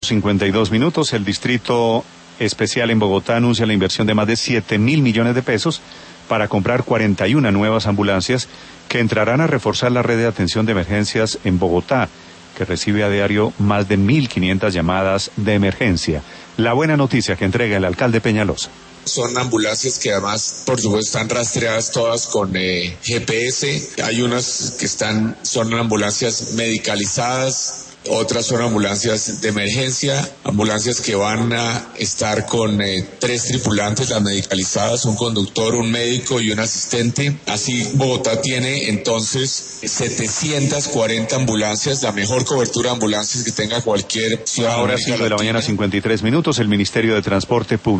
52 minutos, el Distrito Especial en Bogotá anuncia la inversión de más de 7.000 millones de pesos para comprar 41 nuevas ambulancias que entrarán a reforzar la red de atención de emergencias en Bogotá, que recibe a diario más de 1.500 llamadas de emergencia. La buena noticia que entrega el alcalde Peñalosa. Son ambulancias que además, por supuesto, están rastreadas todas con GPS. Hay unas que son ambulancias medicalizadas, otras son ambulancias de emergencia, ambulancias que van a estar con 3 tripulantes, las medicalizadas, un conductor, un médico y un asistente. Así Bogotá tiene entonces 740 ambulancias, la mejor cobertura de ambulancias que tenga cualquier ciudad. Ahora 5 de la mañana, 53 minutos, el Ministerio de Transporte Público